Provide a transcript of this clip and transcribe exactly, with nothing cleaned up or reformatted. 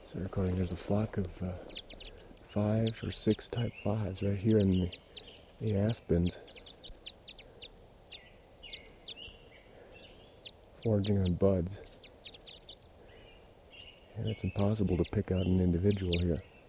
So recording, there's a flock of uh, five or six type fives right here in the, the aspens, foraging on buds. And it's impossible to pick out an individual here.